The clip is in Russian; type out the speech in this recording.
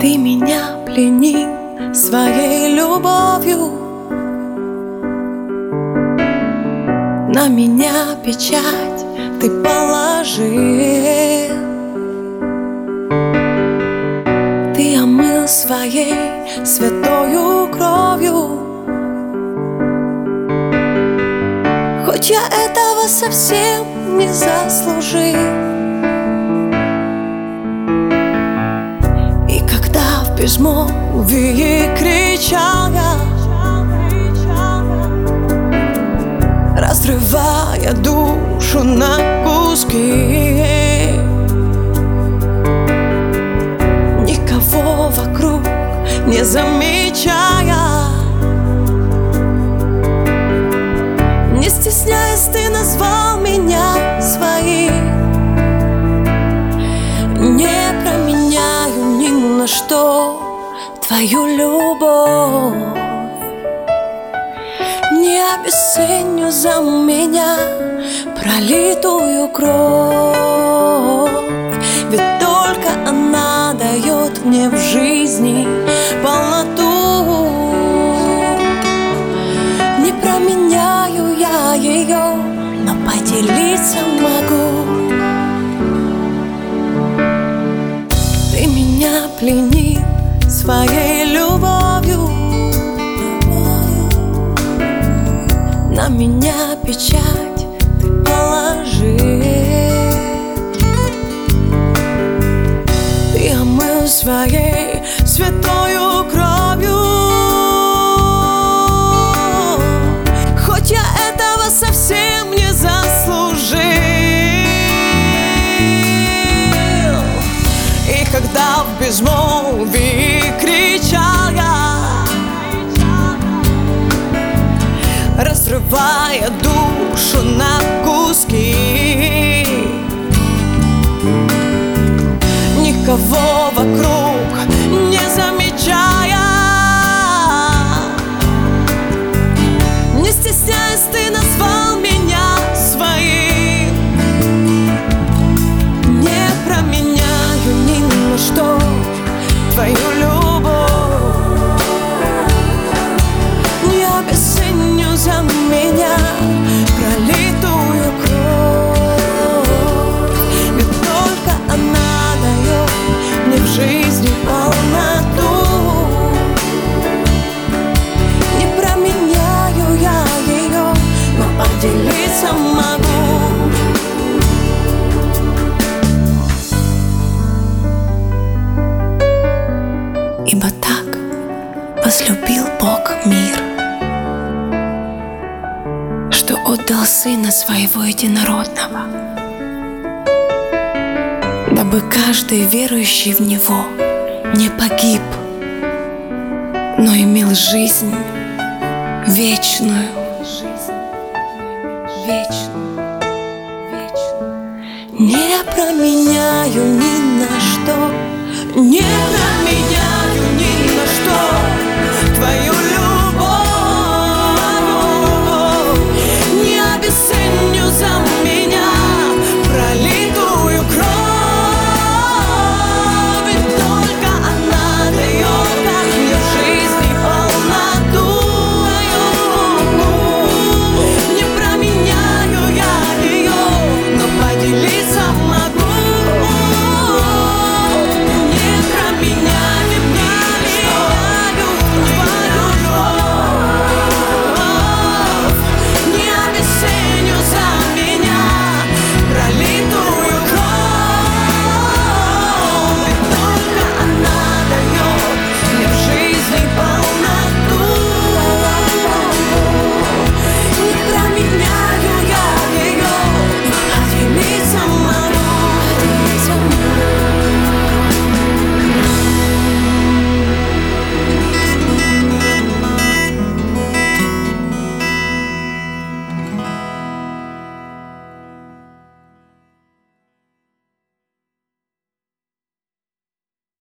Ты меня пленил своей любовью, на меня печать ты положил. Ты омыл своей святою кровью, хоть я этого совсем не заслужил. И когда в безмолвии кричал я, разрывая душу на куски, никого вокруг не замечая, не стесняясь, ты назвал меня своим. Не променяю ни на что твою любовь, не обесценю за меня пролитую кровь. Ведь только она дает мне в жизни полноту. Не променяю я ее, но поделиться могу. Ты меня пленил своей любовью, на меня печать ты положил. Ты омыл своей святою кровью, хоть я этого совсем не заслужил. И когда в безмолвии кричал я, разрывая душу на куски, никого вокруг не замечая, не стесняясь, ты назвал меня своим. Не променяю ни на что твою любовь, не обесценю за меня пролитую кровь. Ведь только она дает мне в жизни полноту. Не променяю я ее, но поделиться могу. Ибо так возлюбил Бог мир, что отдал Сына Своего Единородного, дабы каждый верующий в Него не погиб, но имел жизнь вечную. Не променяю ни на что, не променяю.